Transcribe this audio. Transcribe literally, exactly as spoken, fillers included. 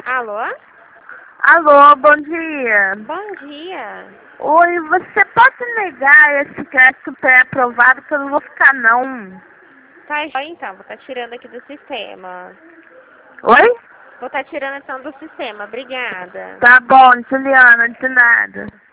Alô? Alô, bom dia. Bom dia. Oi, você pode negar esse crédito pré-aprovado que eu não vou ficar não. Tá, joia, então, vou estar tirando aqui do sistema. Oi? Vou estar tirando então do sistema, obrigada. Tá bom, Juliana, de nada.